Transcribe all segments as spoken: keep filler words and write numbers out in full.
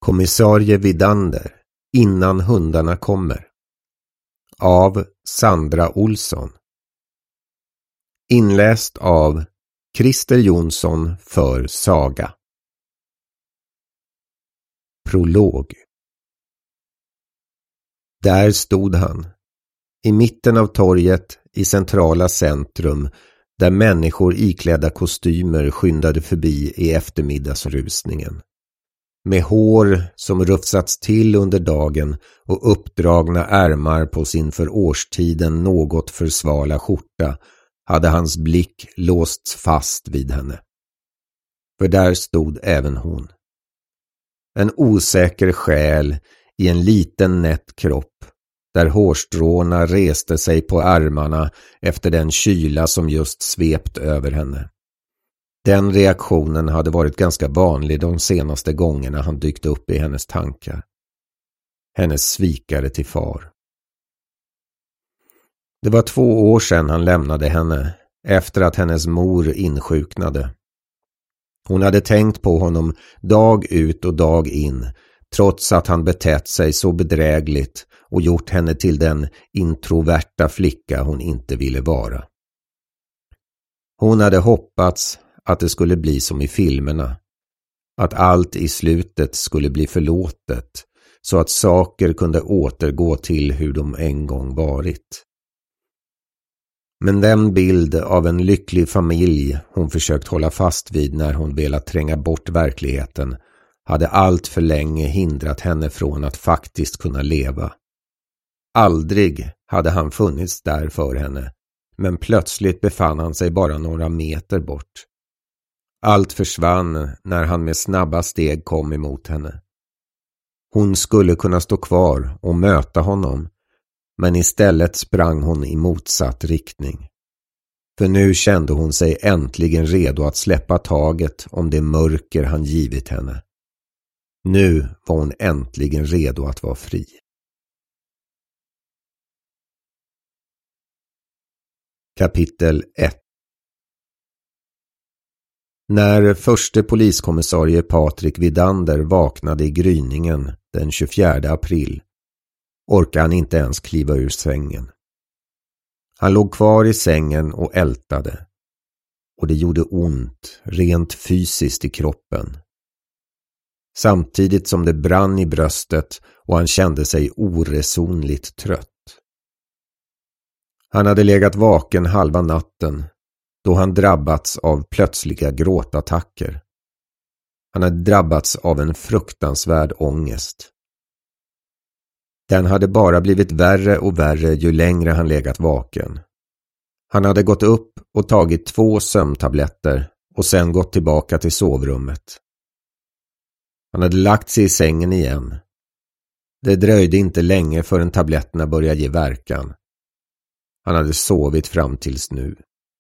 Kommissarie Vidander, innan hundarna kommer. Av Sandra Olsson. Inläst av Christer Jonsson för Saga. Prolog. Där stod han, i mitten av torget i centrala centrum, där människor iklädda kostymer skyndade förbi i eftermiddagsrusningen. Med hår som rufsats till under dagen och uppdragna ärmar på sin för årstiden något för svala skjorta hade hans blick låsts fast vid henne. För där stod även hon. En osäker själ i en liten nätt kropp, där hårstråna reste sig på armarna efter den kyla som just svept över henne. Den reaktionen hade varit ganska vanlig de senaste gångerna han dykt upp i hennes tankar. Hennes svikare till far. Det var två år sedan han lämnade henne, efter att hennes mor insjuknade. Hon hade tänkt på honom dag ut och dag in, trots att han betett sig så bedrägligt och gjort henne till den introverta flicka hon inte ville vara. Hon hade hoppats att det skulle bli som i filmerna, att allt i slutet skulle bli förlåtet, så att saker kunde återgå till hur de en gång varit. Men den bild av en lycklig familj hon försökt hålla fast vid när hon velat tränga bort verkligheten hade allt för länge hindrat henne från att faktiskt kunna leva. Aldrig hade han funnits där för henne, men plötsligt befann han sig bara några meter bort. Allt försvann när han med snabba steg kom emot henne. Hon skulle kunna stå kvar och möta honom, men istället sprang hon i motsatt riktning. För nu kände hon sig äntligen redo att släppa taget om det mörker han givit henne. Nu var hon äntligen redo att vara fri. Kapitel ett. När förste poliskommissarie Patrik Vidander vaknade i gryningen den tjugofjärde april orkade han inte ens kliva ur sängen. Han låg kvar i sängen och ältade, och det gjorde ont rent fysiskt i kroppen. Samtidigt som det brann i bröstet och han kände sig oresonligt trött. Han hade legat vaken halva natten då han drabbats av plötsliga gråtattacker. Han hade drabbats av en fruktansvärd ångest. Den hade bara blivit värre och värre ju längre han legat vaken. Han hade gått upp och tagit två sömntabletter och sen gått tillbaka till sovrummet. Han hade lagt sig i sängen igen. Det dröjde inte länge förrän tabletterna började ge verkan. Han hade sovit fram tills nu.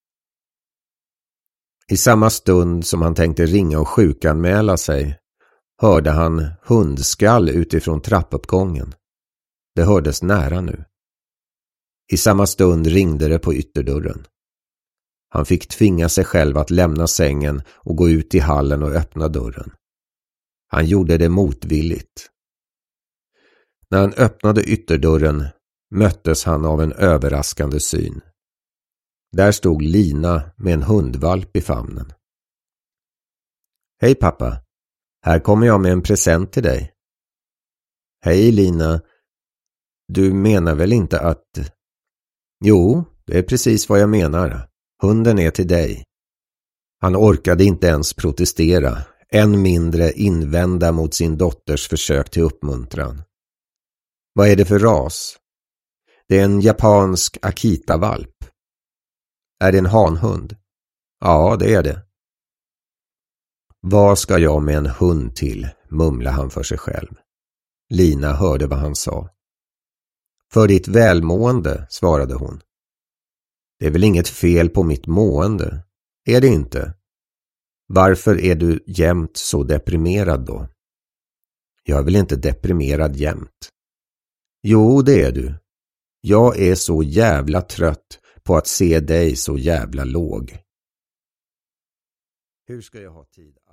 I samma stund som han tänkte ringa och sjukanmäla sig hörde han hundskall utifrån trappuppgången. Det hördes nära nu. I samma stund ringde det på ytterdörren. Han fick tvinga sig själv att lämna sängen och gå ut i hallen och öppna dörren. Han gjorde det motvilligt. När han öppnade ytterdörren möttes han av en överraskande syn. Där stod Lina med en hundvalp i famnen. Hej pappa, här kommer jag med en present till dig. Hej Lina, du menar väl inte att... Jo, det är precis vad jag menar. Hunden är till dig. Han orkade inte ens protestera, än mindre invända mot sin dotters försök till uppmuntran. Vad är det för ras? Det är en japansk Akita-valp. Är det en hanhund? Ja, det är det. Vad ska jag med en hund till, mumlade han för sig själv. Lina hörde vad han sa. För ditt välmående, svarade hon. Det är väl inget fel på mitt mående, är det inte? Varför är du jämt så deprimerad då? Jag är väl inte deprimerad jämt? Jo, det är du. Jag är så jävla trött på att se dig så jävla låg. Hur ska jag ha tid?